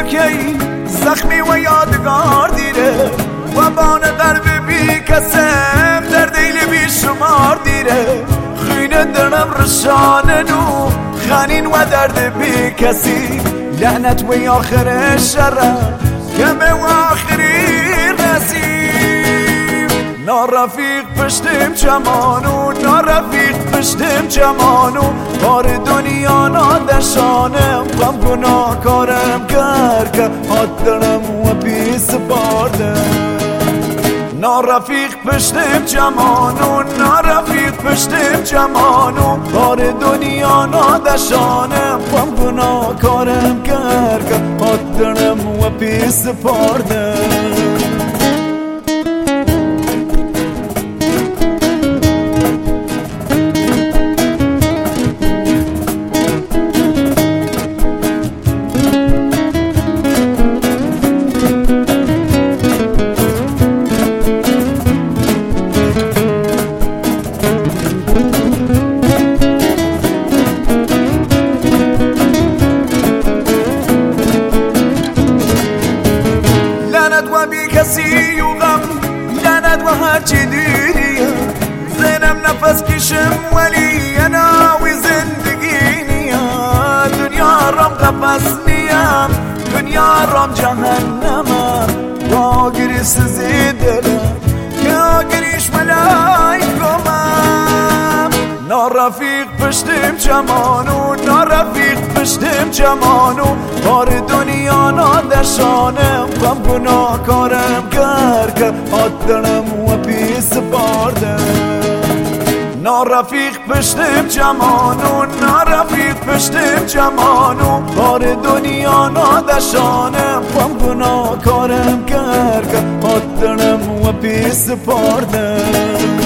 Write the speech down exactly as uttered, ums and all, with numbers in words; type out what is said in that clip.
کی زخمی و یادگار دیره و بان قلب بی کسم در دیل بی شمار دیره خینه درم رشانه نو خانین و درد بی کسی لعنت و آخر شره کمه و آخری نصیب نارفیق پشتم جمانو نارفیق پشتم جمانو بار دنیا نادشانم غم گناه کارم کر که حد دارم و پیس باردم نارفیق پشتم جمانو نارفیق پشتم جمانو بار دنیا نادشانم غم گناه کارم کر که حد دارم و پیس باردم کسی و غم لعنت و هرچی دیریم زینم نفس کشم ولی اناوی زندگی نیم دنیا رام قفص نیم دنیا رام جهنمم با گریس زیدلم که آگریش ملائکمم نارفیق پشتم جمانو نارفیق پشتم جمانو بار دنیا نادشانم غم گناه کارم کر که حد دارم و پیس باردم نارفیق پشتم جمانو نارفیق پشتم جمانو بار دنیا نادشانم غم گناه کارم کر که حد دارم و پیس باردم